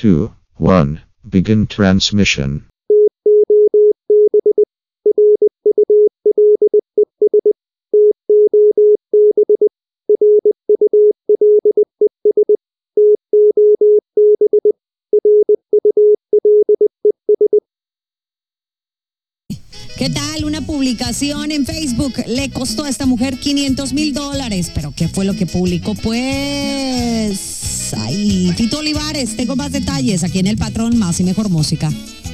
2, 1. Begin transmission. ¿Qué tal? Una publicación en Facebook le costó a esta mujer $500,000. ¿Pero qué fue lo que publicó? Pues... Ay, Tito Olivares, tengo más detalles aquí en El Patrón, más y mejor música.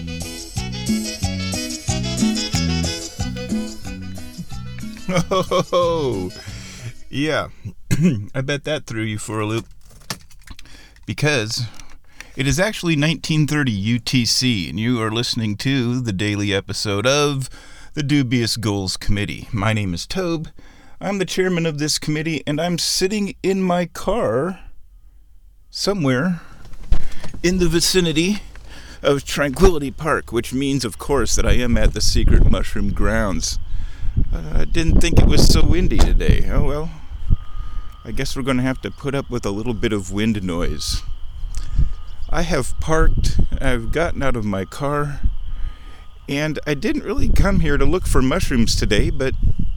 Oh, yeah. I bet that threw you for a loop. Because it is actually 1930 UTC, and you are listening to the daily episode of the Dubious Goals Committee. My name is Tobe. I'm the chairman of this committee, and I'm sitting in my car somewhere in the vicinity of Tranquility Park, which means, of course, that I am at the Secret Mushroom Grounds. I didn't think it was so windy today. Oh well, I guess we're going to have to put up with a little bit of wind noise. I have parked, I've gotten out of my car, and I didn't really come here to look for mushrooms today, but,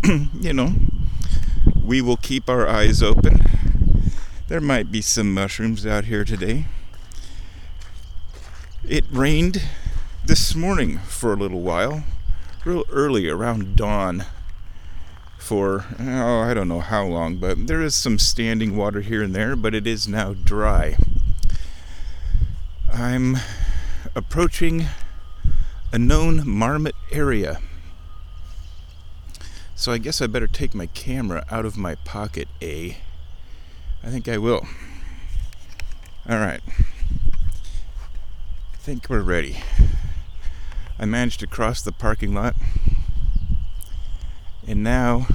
we will keep our eyes open. There might be some mushrooms out here today. It rained this morning for a little while, real early, around dawn, for, I don't know how long, but there is some standing water here and there, but it is now dry. I'm approaching a known marmot area, so I guess I better take my camera out of my pocket, I think I will. Alright. I think we're ready. I managed to cross the parking lot, and now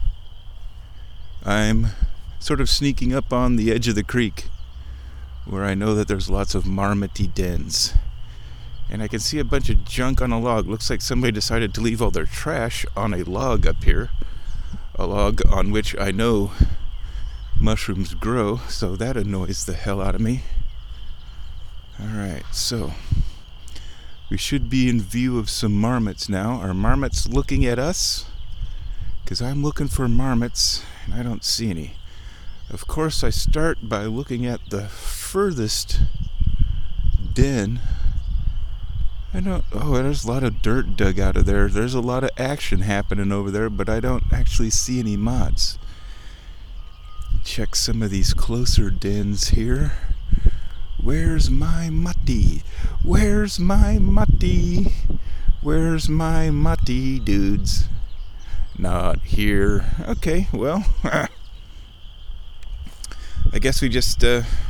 I'm sort of sneaking up on the edge of the creek, where I know that there's lots of marmoty dens. And I can see a bunch of junk on a log. Looks like somebody decided to leave all their trash on a log up here. A log on which I know mushrooms grow, so that annoys the hell out of me. Alright, so we should be in view of some marmots now. Are marmots looking at us? Because I'm looking for marmots, and I don't see any. Of course, I start by looking at the furthest den. There's a lot of dirt dug out of there. There's a lot of action happening over there, but I don't actually see any moths. Check some of these closer dens here. Where's my mutty? Where's my mutty? Where's my mutty, dudes? Not here. Okay, well, I guess we just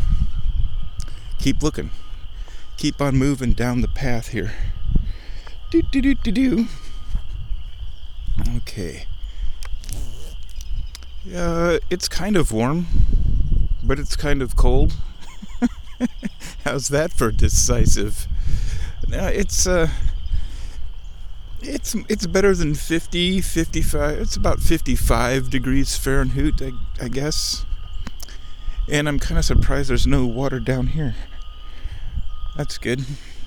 keep looking. Keep on moving down the path here. Do. Okay. It's kind of warm, but it's kind of cold. How's that for decisive? No, it's better than 50, 55. It's about 55 degrees Fahrenheit, I guess. And I'm kind of surprised there's no water down here. That's good.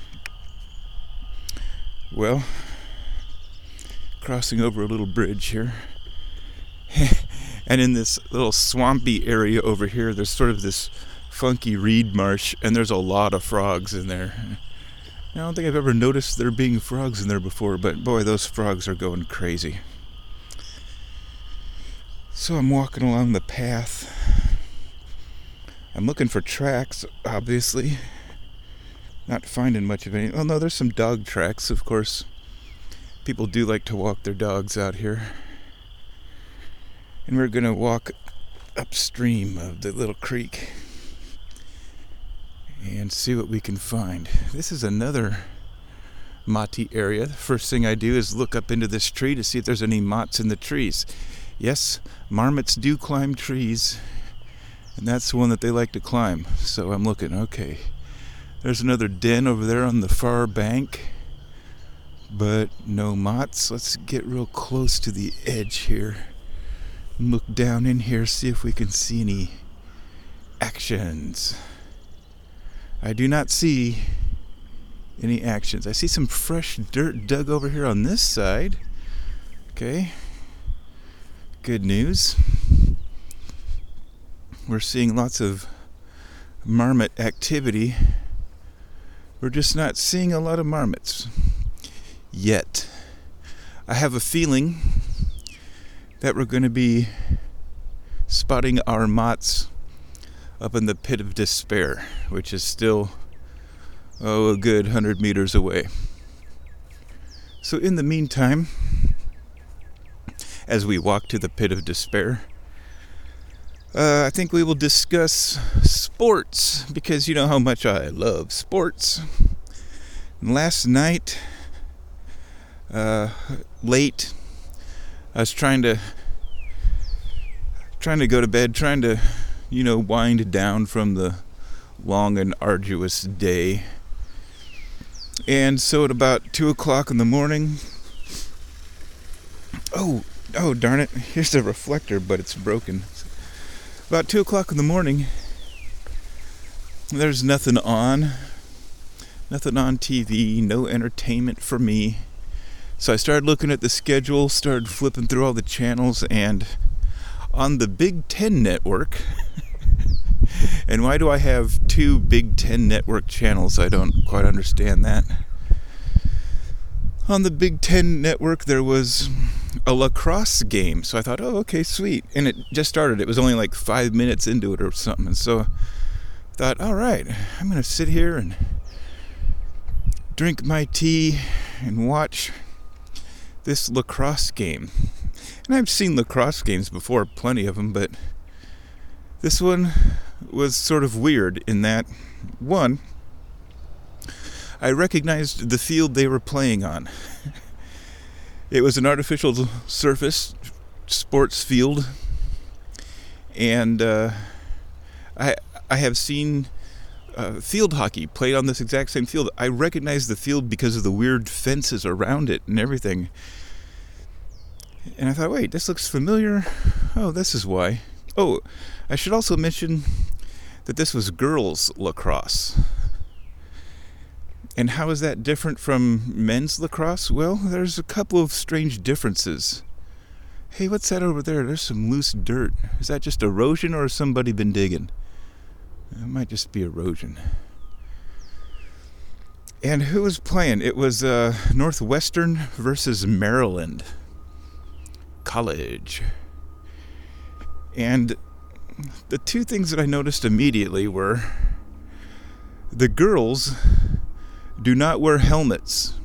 Well, crossing over a little bridge here. And in this little swampy area over here, there's sort of this funky reed marsh, and there's a lot of frogs in there. I don't think I've ever noticed there being frogs in there before, but boy, those frogs are going crazy. So I'm walking along the path. I'm looking for tracks, obviously. Not finding much of any. Oh no, there's some dog tracks, of course. People do like to walk their dogs out here. And we're going to walk upstream of the little creek and see what we can find. This is another mati area. The first thing I do is look up into this tree to see if there's any moths in the trees. Yes, marmots do climb trees, and that's the one that they like to climb. So I'm looking, okay. There's another den over there on the far bank, but no moths. Let's get real close to the edge here. Look down in here, see if we can see any actions. I do not see any actions. I see some fresh dirt dug over here on this side. Okay. Good news. We're seeing lots of marmot activity. We're just not seeing a lot of marmots yet. I have a feeling that we're going to be spotting our moths up in the Pit of Despair, which is still, a good 100 meters away. So in the meantime, as we walk to the Pit of Despair, I think we will discuss sports, because you know how much I love sports. And last night, late, I was trying to go to bed, trying to, wind down from the long and arduous day. And so at about 2 o'clock in the morning, oh darn it, here's a reflector, but it's broken. About 2 o'clock in the morning, there's nothing on TV, no entertainment for me. So I started looking at the schedule, started flipping through all the channels, and on the Big Ten Network, and why do I have 2 Big Ten Network channels? I don't quite understand that. On the Big Ten Network, there was a lacrosse game. So I thought, okay, sweet. And it just started. It was only like 5 minutes into it or something. And so I thought, all right, I'm going to sit here and drink my tea and watch this lacrosse game. And I've seen lacrosse games before, plenty of them, but this one was sort of weird in that, one, I recognized the field they were playing on. It was an artificial surface sports field, and I have seen field hockey played on this exact same field. I recognized the field because of the weird fences around it and everything. And I thought, wait, this looks familiar. Oh, this is why. Oh, I should also mention that this was girls' lacrosse. And how is that different from men's lacrosse? Well, there's a couple of strange differences. Hey, what's that over there? There's some loose dirt. Is that just erosion or has somebody been digging? It might just be erosion. And who was playing? It was Northwestern versus Maryland College. And the 2 things that I noticed immediately were the girls do not wear helmets.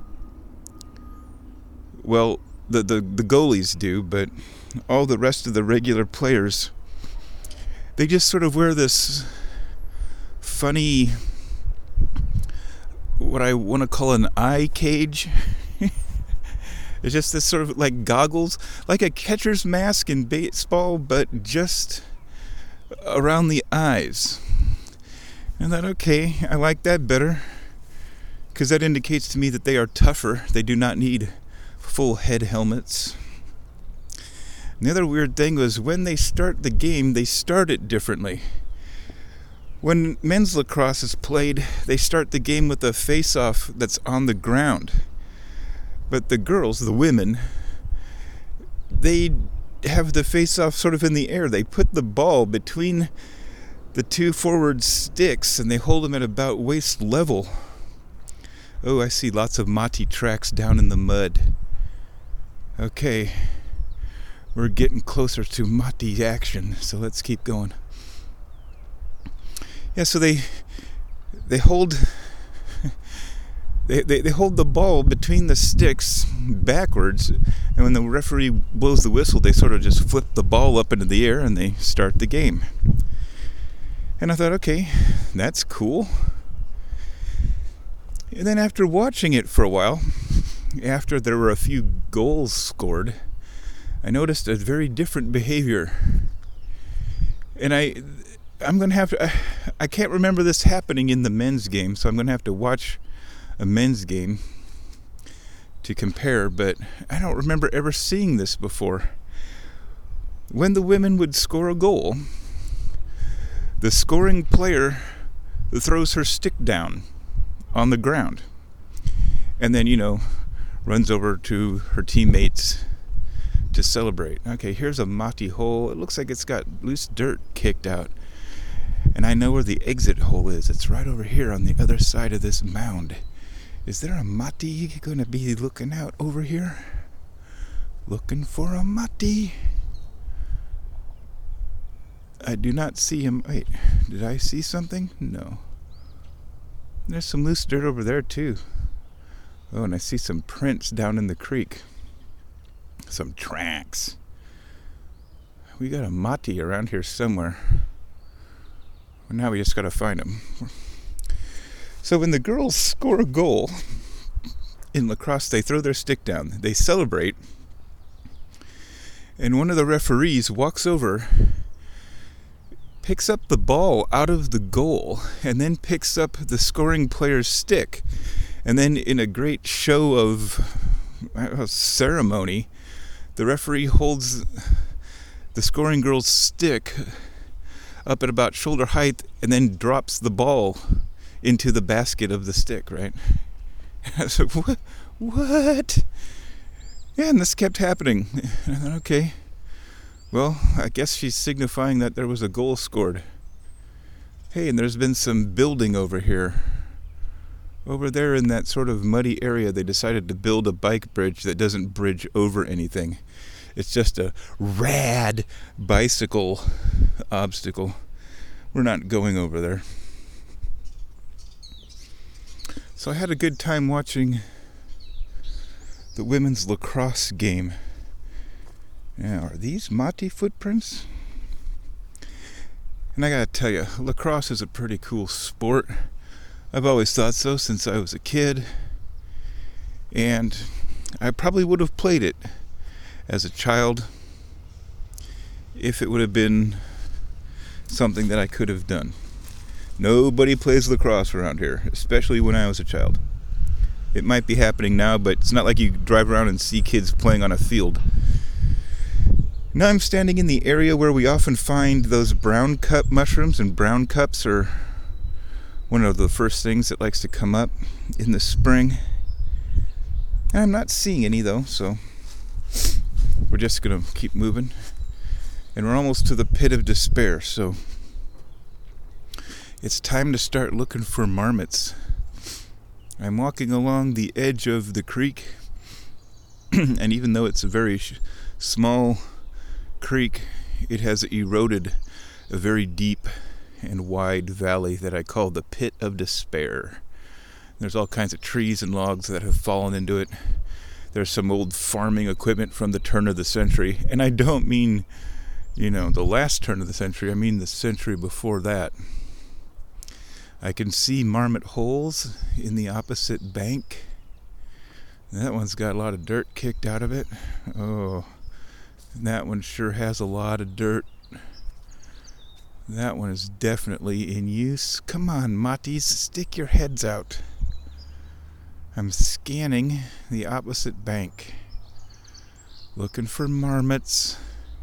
Well, the goalies do, but all the rest of the regular players, they just sort of wear this funny, what I want to call an eye cage. It's just this sort of like goggles, like a catcher's mask in baseball, but just around the eyes. And I thought, okay, I like that better, because that indicates to me that they are tougher. They do not need full head helmets. And the other weird thing was when they start the game, they start it differently. When men's lacrosse is played, they start the game with a face-off that's on the ground. But the girls, the women, they have the face-off sort of in the air. They put the ball between the 2 forward sticks and they hold them at about waist level. Oh, I see lots of mati tracks down in the mud. Okay, we're getting closer to mati action, so let's keep going. Yeah, so they hold they hold the ball between the sticks backwards, and when the referee blows the whistle, they sort of just flip the ball up into the air and they start the game. And I thought, okay, that's cool. And then after watching it for a while, after there were a few goals scored, I noticed a very different behavior. And I'm going to have to, I can't remember this happening in the men's game, so I'm going to have to watch a men's game to compare, but I don't remember ever seeing this before. When the women would score a goal, the scoring player, throws her stick down on the ground. And then, runs over to her teammates to celebrate. Okay, here's a mati hole. It looks like it's got loose dirt kicked out. And I know where the exit hole is. It's right over here on the other side of this mound. Is there a mati going to be looking out over here? Looking for a mati. I do not see him. Wait, did I see something? No. There's some loose dirt over there too. Oh, and I see some prints down in the creek. Some tracks. We got a mati around here somewhere. Well, now we just got to find him. So when the girls score a goal in lacrosse, they throw their stick down. They celebrate. And one of the referees walks over, picks up the ball out of the goal, and then picks up the scoring player's stick. And then in a great show of ceremony, the referee holds the scoring girl's stick up at about shoulder height and then drops the ball into the basket of the stick, right? I was like, what? Yeah, and this kept happening. And I thought, okay, well, I guess she's signifying that there was a goal scored. Hey, and there's been some building over here. Over there in that sort of muddy area, they decided to build a bike bridge that doesn't bridge over anything. It's just a rad bicycle obstacle. We're not going over there. So I had a good time watching the women's lacrosse game. Now, are these mati footprints? And I gotta tell you, lacrosse is a pretty cool sport. I've always thought so since I was a kid. And I probably would have played it as a child if it would have been something that I could have done. Nobody plays lacrosse around here, especially when I was a child. It might be happening now, but it's not like you drive around and see kids playing on a field. Now I'm standing in the area where we often find those brown cup mushrooms, and brown cups are one of the first things that likes to come up in the spring. And I'm not seeing any though, so we're just gonna keep moving. And we're almost to the pit of despair, so it's time to start looking for marmots. I'm walking along the edge of the creek, and even though it's a very small creek, it has eroded a very deep and wide valley that I call the Pit of Despair. There's all kinds of trees and logs that have fallen into it. There's some old farming equipment from the turn of the century, and I don't mean, the last turn of the century, I mean the century before that. I can see marmot holes in the opposite bank. That one's got a lot of dirt kicked out of it. Oh, that one sure has a lot of dirt. That one is definitely in use. Come on, matis, stick your heads out. I'm scanning the opposite bank, looking for marmots.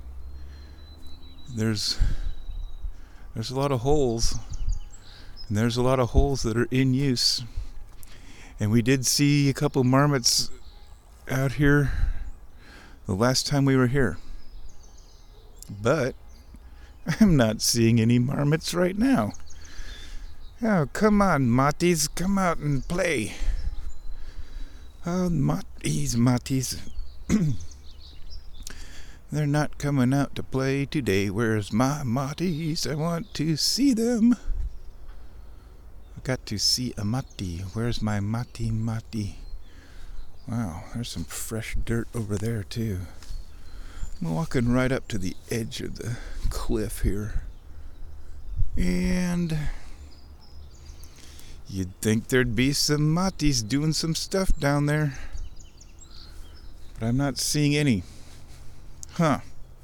There's a lot of holes, and there's a lot of holes that are in use. And we did see a couple marmots out here the last time we were here. But I'm not seeing any marmots right now. Oh, come on, matis, come out and play. Oh, matis. They're not coming out to play today. Where's my matis? I want to see them. I got to see a mati. Where's my mati? Wow, there's some fresh dirt over there too. I'm walking right up to the edge of the cliff here. And you'd think there'd be some matis doing some stuff down there. But I'm not seeing any. Huh.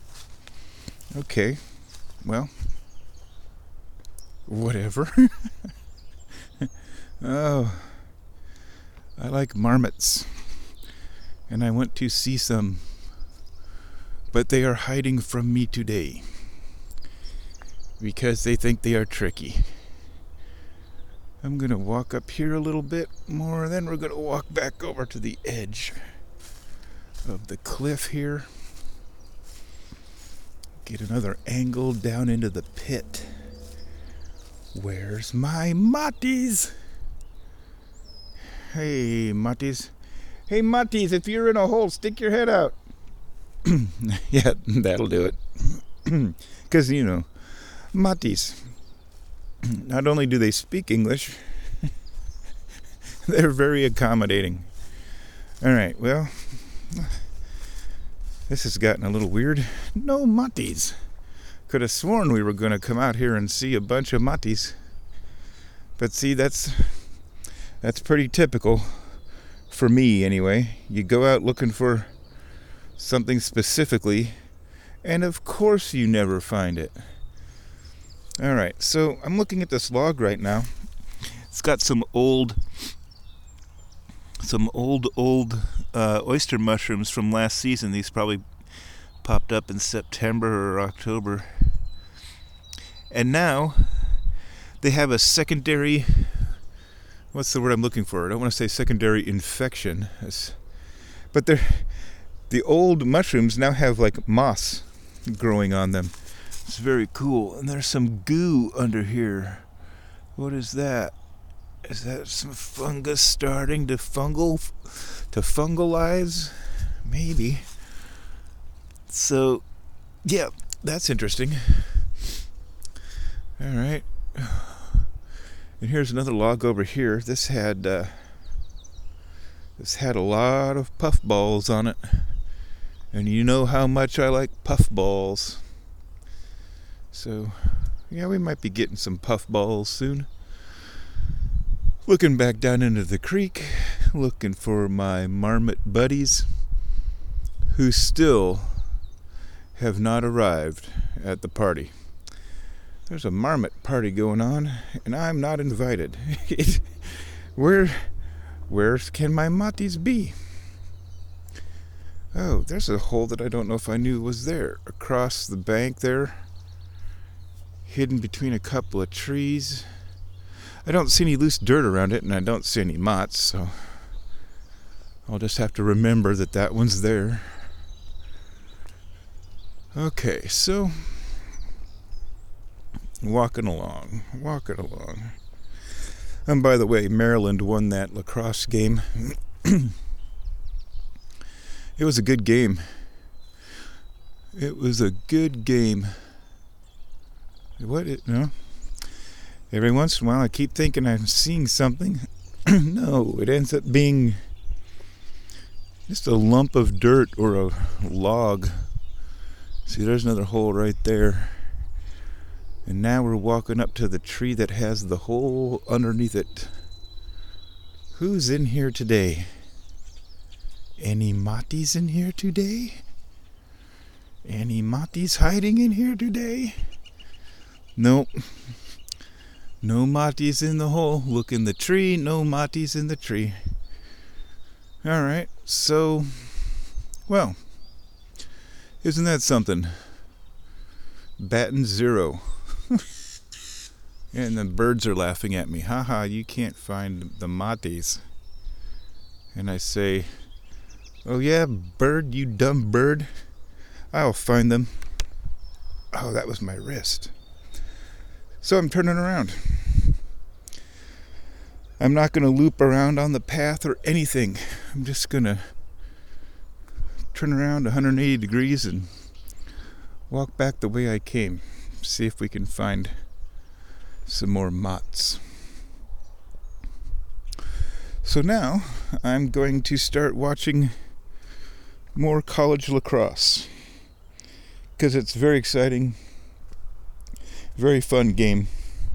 Okay. Well, whatever. Oh, I like marmots, and I want to see some, but they are hiding from me today because they think they are tricky. I'm going to walk up here a little bit more, then we're going to walk back over to the edge of the cliff here. Get another angle down into the pit. Where's my Matties? Hey, Matties. Hey, Matties, if you're in a hole, stick your head out. Yeah, that'll do it. Because, you know, Matties, not only do they speak English, they're very accommodating. All right, well, this has gotten a little weird. No Matties. Could have sworn we were going to come out here and see a bunch of Matties. But see, that's pretty typical for me anyway. You go out looking for something specifically, and of course you never find it. All right, so I'm looking at this log right now. It's got some old oyster mushrooms from last season. These probably popped up in September or October. And now they have a secondary, what's the word I'm looking for? I don't want to say secondary infection. But the old mushrooms now have like moss growing on them. It's very cool. And there's some goo under here. What is that? Is that some fungus starting to fungalize? Maybe. So, yeah, that's interesting. All right. And here's another log over here. This had a lot of puffballs on it. And you know how much I like puffballs. So, yeah, we might be getting some puffballs soon. Looking back down into the creek, looking for my marmot buddies who still have not arrived at the party. There's a marmot party going on, and I'm not invited. Where can my Matties be? Oh, there's a hole that I don't know if I knew was there. Across the bank there, hidden between a couple of trees. I don't see any loose dirt around it, and I don't see any mott's, so I'll just have to remember that one's there. Okay, so walking along. And by the way, Maryland won that lacrosse game. It was a good game. No? Every once in a while I keep thinking I'm seeing something. No, it ends up being just a lump of dirt or a log. See, there's another hole right there. And now we're walking up to the tree that has the hole underneath it. Who's in here today? Any Matties in here today? Any Matties hiding in here today? Nope. No Matties in the hole. Look in the tree. No Matties in the tree. Alright, so, well, isn't that something? Batting 0. And the birds are laughing at me. Haha, you can't find the Matties. And I say, oh yeah, bird, you dumb bird. I'll find them. Oh, that was my wrist. So I'm turning around. I'm not going to loop around on the path or anything. I'm just going to turn around 180 degrees and walk back the way I came. See if we can find some more motts. So now I'm going to start watching more college lacrosse because it's very exciting. Very fun game.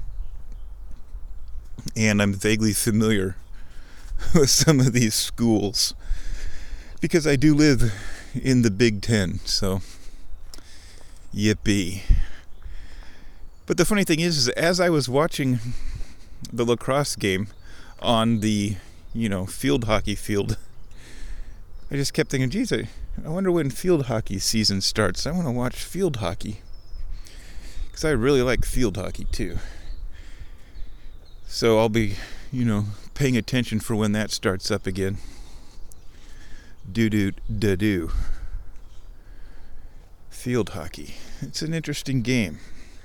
And I'm vaguely familiar with some of these schools because I do live in the Big Ten, so yippee. But the funny thing is as I was watching the lacrosse game on the, field hockey field, I just kept thinking, geez, I wonder when field hockey season starts. I want to watch field hockey. Because I really like field hockey too. So I'll be, paying attention for when that starts up again. Do. Field hockey. It's an interesting game.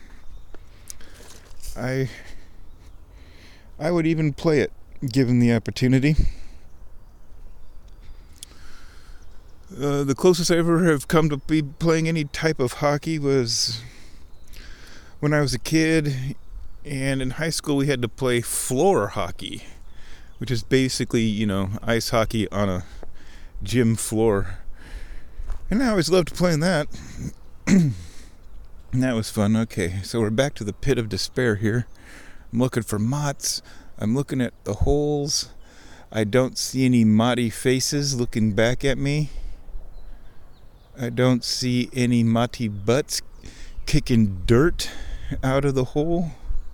I would even play it, given the opportunity. The closest I ever have come to be playing any type of hockey was when I was a kid, and in high school we had to play floor hockey, which is basically, ice hockey on a gym floor. And I always loved playing that. And that was fun. Okay, so we're back to the pit of despair here. I'm looking for mott's. I'm looking at the holes. I don't see any motty faces looking back at me. I don't see any motty butts kicking dirt out of the hole.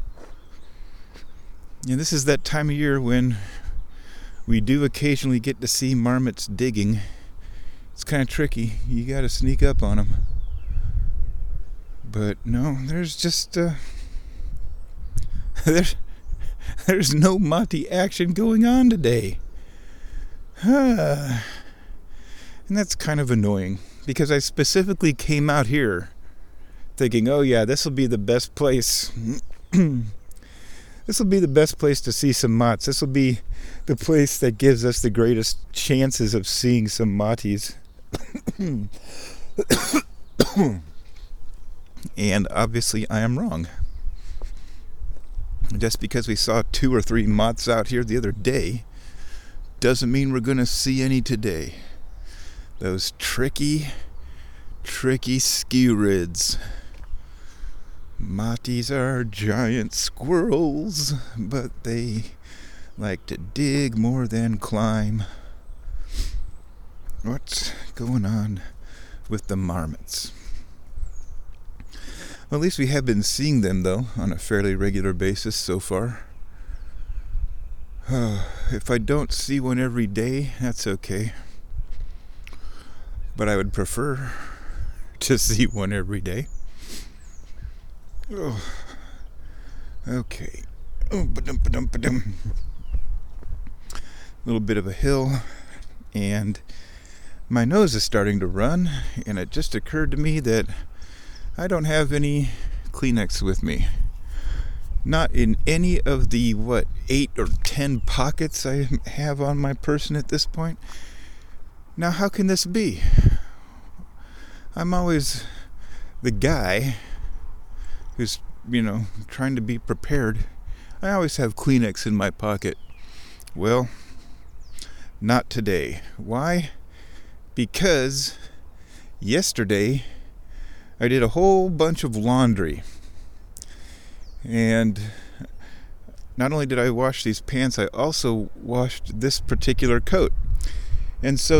And this is that time of year when we do occasionally get to see marmots digging. It's kind of tricky. You got to sneak up on them. But no, there's just there's no motty action going on today. And that's kind of annoying, because I specifically came out here thinking, oh yeah, this will be the best place. This will be the best place to see some motts. This will be the place that gives us the greatest chances of seeing some motties. And obviously I am wrong. Just because we saw 2 or 3 motts out here the other day doesn't mean we're going to see any today. Those tricky skewids. Motties are giant squirrels, but they like to dig more than climb. What's going on with the marmots? Well, at least we have been seeing them, though, on a fairly regular basis so far. If I don't see one every day, that's okay. But I would prefer to see one every day. Oh, okay. A little bit of a hill, and my nose is starting to run, and it just occurred to me that I don't have any Kleenex with me. Not in any of the, 8 or 10 pockets I have on my person at this point. Now, how can this be? I'm always the guy who's, trying to be prepared. I always have Kleenex in my pocket. Well, not today. Why? Because yesterday I did a whole bunch of laundry. And not only did I wash these pants, I also washed this particular coat. And so,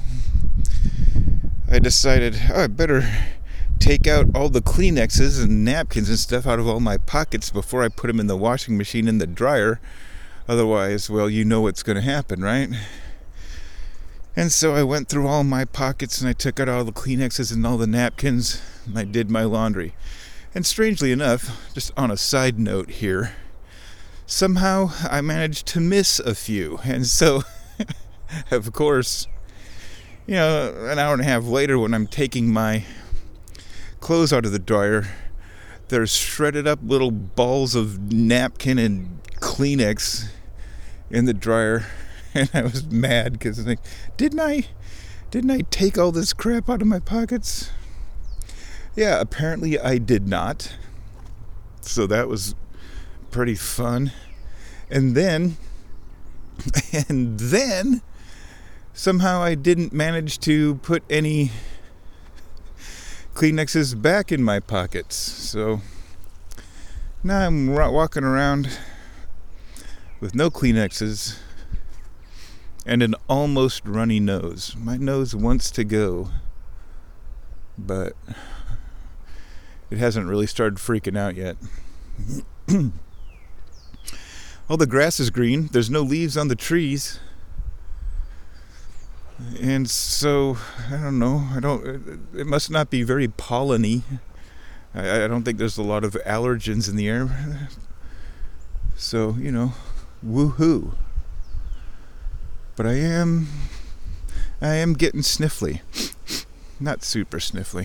I decided, I better take out all the Kleenexes and napkins and stuff out of all my pockets before I put them in the washing machine in the dryer. Otherwise, well, you know what's going to happen, right? And so I went through all my pockets and I took out all the Kleenexes and all the napkins and I did my laundry. And strangely enough, just on a side note here, somehow I managed to miss a few. And so, of course, an hour and a half later when I'm taking my clothes out of the dryer, there's shredded up little balls of napkin and Kleenex in the dryer. And I was mad because I was like, didn't I take all this crap out of my pockets? Yeah, apparently I did not. So that was pretty fun. And then somehow I didn't manage to put any Kleenexes back in my pockets. So now I'm walking around with no Kleenexes and an almost runny nose. My nose wants to go, but it hasn't really started freaking out yet. All the grass is green. There's no leaves on the trees. And so, I don't know. It must not be very polleny. I don't think there's a lot of allergens in the air. So, woohoo. But I am getting sniffly. Not super sniffly.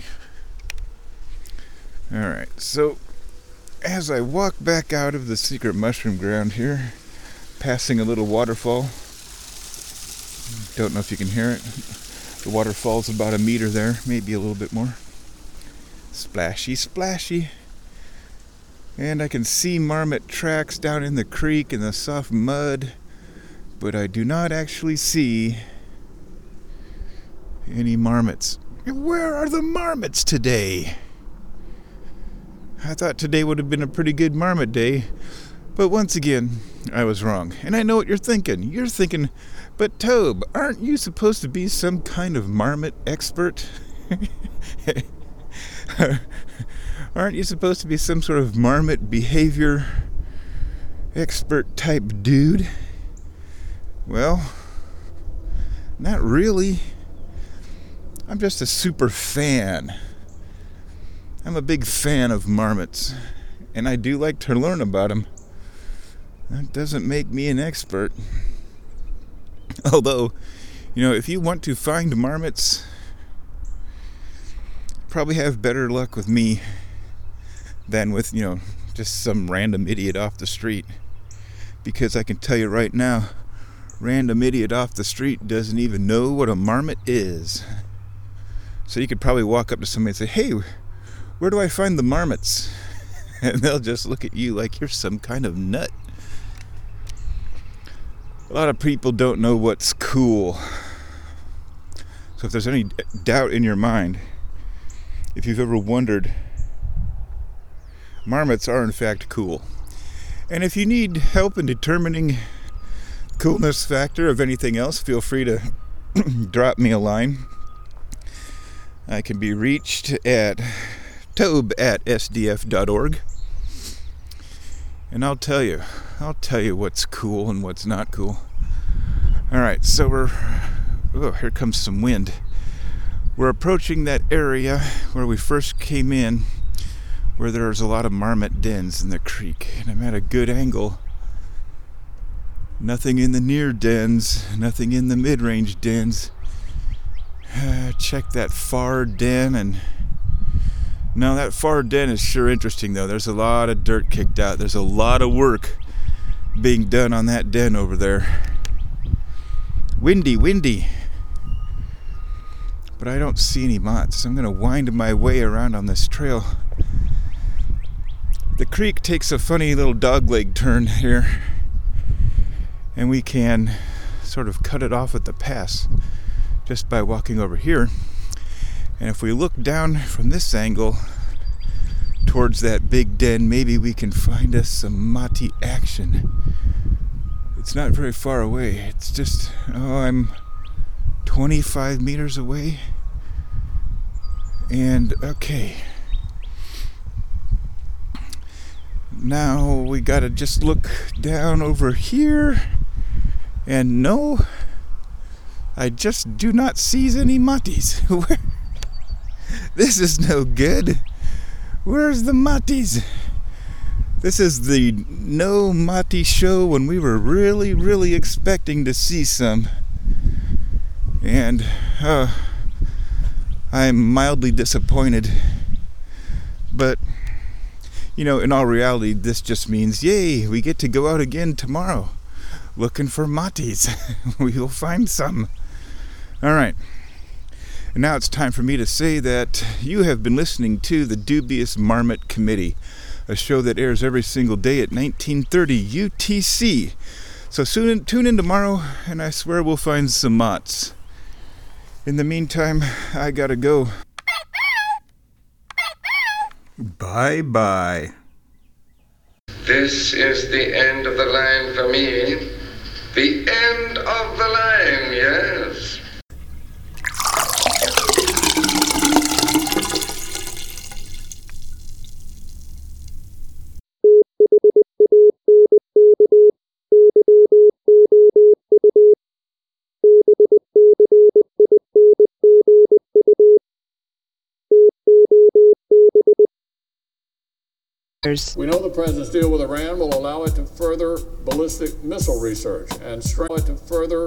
Alright, so as I walk back out of the secret mushroom ground here, passing a little waterfall, don't know if you can hear it. The waterfall's about a meter there, maybe a little bit more. Splashy, splashy. And I can see marmot tracks down in the creek in the soft mud, but I do not actually see any marmots. Where are the marmots today? I thought today would have been a pretty good marmot day, but once again, I was wrong. And I know what you're thinking. You're thinking, but Tobe, aren't you supposed to be some kind of marmot expert? Aren't you supposed to be some sort of marmot behavior expert type dude? Well, not really. I'm just a super fan. I'm a big fan of marmots, and I do like to learn about them. That doesn't make me an expert. Although, if you want to find marmots, probably have better luck with me than with, just some random idiot off the street. Because I can tell you right now, random idiot off the street doesn't even know what a marmot is. So you could probably walk up to somebody and say, hey, where do I find the marmots? And they'll just look at you like you're some kind of nut. A lot of people don't know what's cool. So if there's any doubt in your mind, if you've ever wondered, marmots are in fact cool. And if you need help in determining coolness factor of anything else, feel free to drop me a line. I can be reached at tobe@sdf.org. And I'll tell you what's cool and what's not cool. Alright, so here comes some wind. We're approaching that area where we first came in, where there's a lot of marmot dens in the creek. And I'm at a good angle. Nothing in the near dens, nothing in the mid-range dens. Check that far den, and no, that far den is sure interesting though. There's a lot of dirt kicked out. There's a lot of work being done on that den over there. Windy. But I don't see any moths. I'm gonna wind my way around on this trail. The creek takes a funny little dogleg turn here, and we can sort of cut it off at the pass just by walking over here. And if we look down from this angle towards that big den, maybe we can find us some mati action. It's not very far away. It's just, I'm 25 meters away. And okay. Now we gotta just look down over here. And no, I just do not seize any matis. This is no good. Where's the matis? This is the no mati show when we were really, really expecting to see some. And I'm mildly disappointed. But, in all reality, this just means, yay, we get to go out again tomorrow looking for matis. We will find some. All right. And now it's time for me to say that you have been listening to the Dubious Marmot Committee, a show that airs every single day at 1930 UTC. So tune in tomorrow, and I swear we'll find some mots. In the meantime, I gotta go. Bye-bye. This is the end of the line for me. The end of the line, yes. We know the president's deal with Iran will allow it to further ballistic missile research and further